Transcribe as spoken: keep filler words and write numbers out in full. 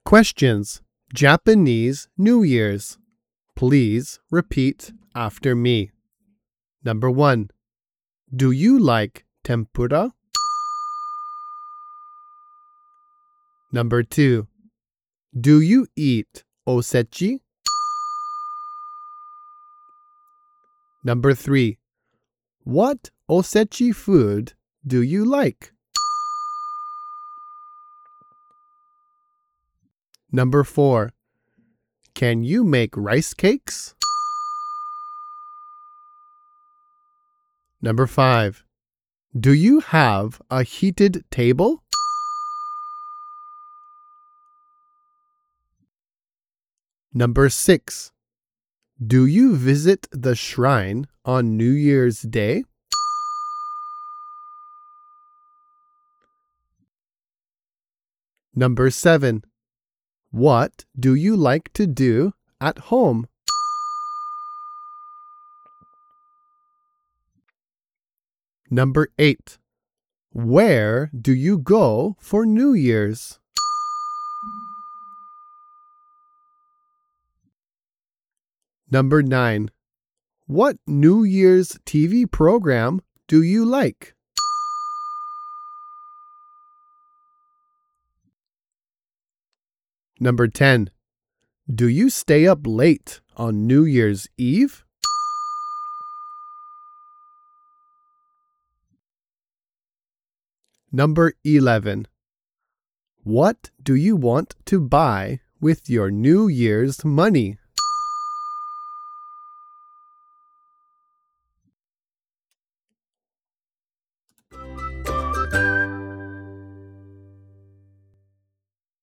Questions. Japanese New Year's. Please repeat after me. Number one. Do you like tempura? Number two. Do you eat osechi? Number three. What osechi food do you like? Number four. Can you make rice cakes? Number five. Do you have a heated table? Number six. Do you visit the shrine on New Year's Day? Number seven. What do you like to do at home? Number eight. Where do you go for New Year's? Number nine. What New Year's T V program do you like? Number ten. Do you stay up late on New Year's Eve? Number eleven. What do you want to buy with your New Year's money?